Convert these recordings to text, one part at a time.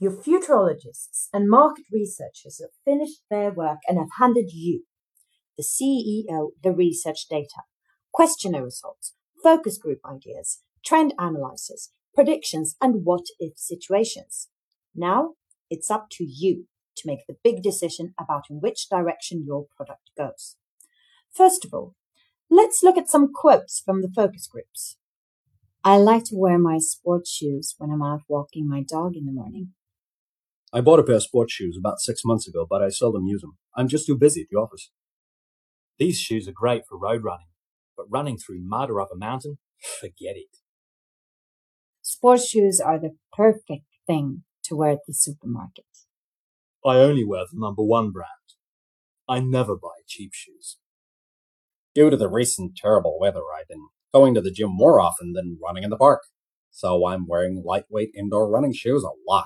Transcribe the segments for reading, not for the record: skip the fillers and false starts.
Your futurologists and market researchers have finished their work and have handed you, the CEO, the research data, questionnaire results, focus group ideas, trend analysis, predictions, and what-if situations. Now, it's up to you to make the big decision about in which direction your product goes. First of all, let's look at some quotes from the focus groups. I like to wear my sports shoes when I'm out walking my dog in the morning. I bought a pair of sports shoes about 6 months ago, but I seldom use them. I'm just too busy at the office. These shoes are great for road running, but running through mud or up a mountain, forget it. Sports shoes are the perfect thing to wear at the supermarket. I only wear the #1 brand. I never buy cheap shoes. Due to the recent terrible weather, I've been going to the gym more often than running in the park, so I'm wearing lightweight indoor running shoes a lot.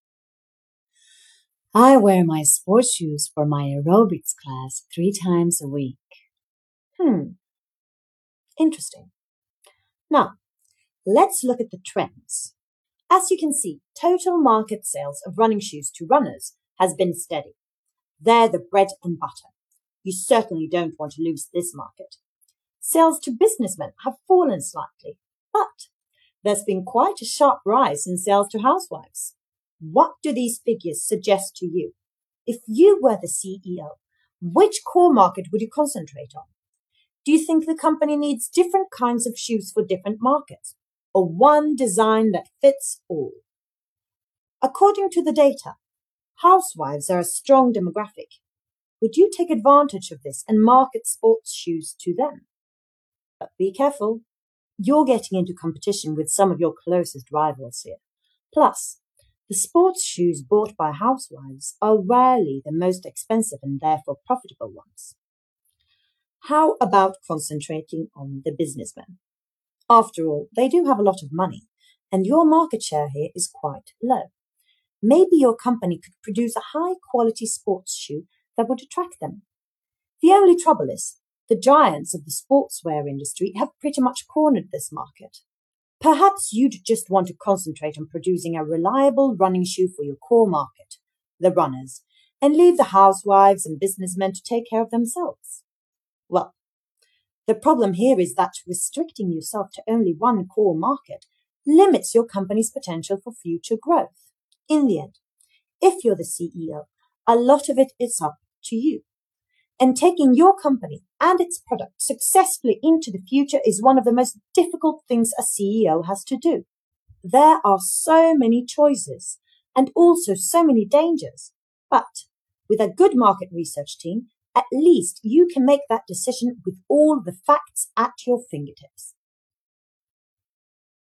I wear my sports shoes for my aerobics class 3 times a week. Interesting. Now, let's look at the trends. As you can see, total market sales of running shoes to runners has been steady. They're the bread and butter. You certainly don't want to lose this market. Sales to businessmen have fallen slightly, but there's been quite a sharp rise in sales to housewives. What do these figures suggest to you? If you were the CEO, which core market would you concentrate on? Do you think the company needs different kinds of shoes for different markets, or one design that fits all? According to the data, housewives are a strong demographic. Would you take advantage of this and market sports shoes to them? But be careful. You're getting into competition with some of your closest rivals here. Plus, the sports shoes bought by housewives are rarely the most expensive and therefore profitable ones. How about concentrating on the businessmen? After all, they do have a lot of money, and your market share here is quite low. Maybe your company could produce a high-quality sports shoe that would attract them. The only trouble is, the giants of the sportswear industry have pretty much cornered this market. Perhaps you'd just want to concentrate on producing a reliable running shoe for your core market, the runners, and leave the housewives and businessmen to take care of themselves. Well, the problem here is that restricting yourself to only one core market limits your company's potential for future growth. In the end, if you're the CEO, a lot of it is up to you. And taking your company and its product successfully into the future is one of the most difficult things a CEO has to do. There are so many choices and also so many dangers. But with a good market research team, at least you can make that decision with all the facts at your fingertips.